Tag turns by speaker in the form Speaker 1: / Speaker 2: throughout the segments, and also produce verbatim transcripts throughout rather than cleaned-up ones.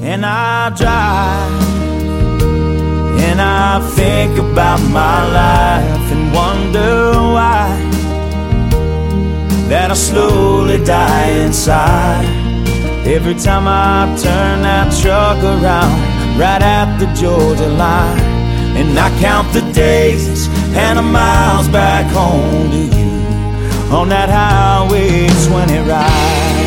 Speaker 1: and I drive, and I think about my life and wonder why that I slowly die inside every time I turn that truck around right at the Georgia line. And I count the days and the miles back home to you on that Highway twenty ride.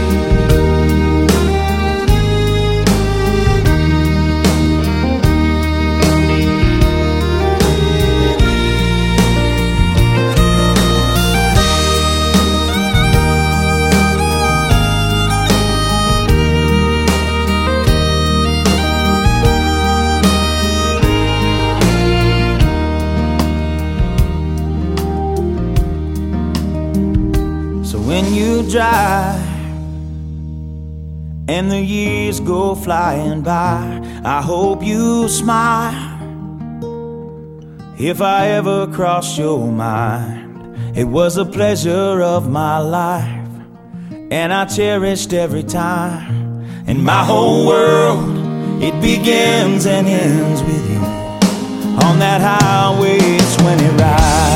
Speaker 1: When you drive and the years go flying by, I hope you smile if I ever cross your mind. It was a pleasure of my life, and I cherished every time. And my whole world, it begins and ends with you on that Highway twenty ride.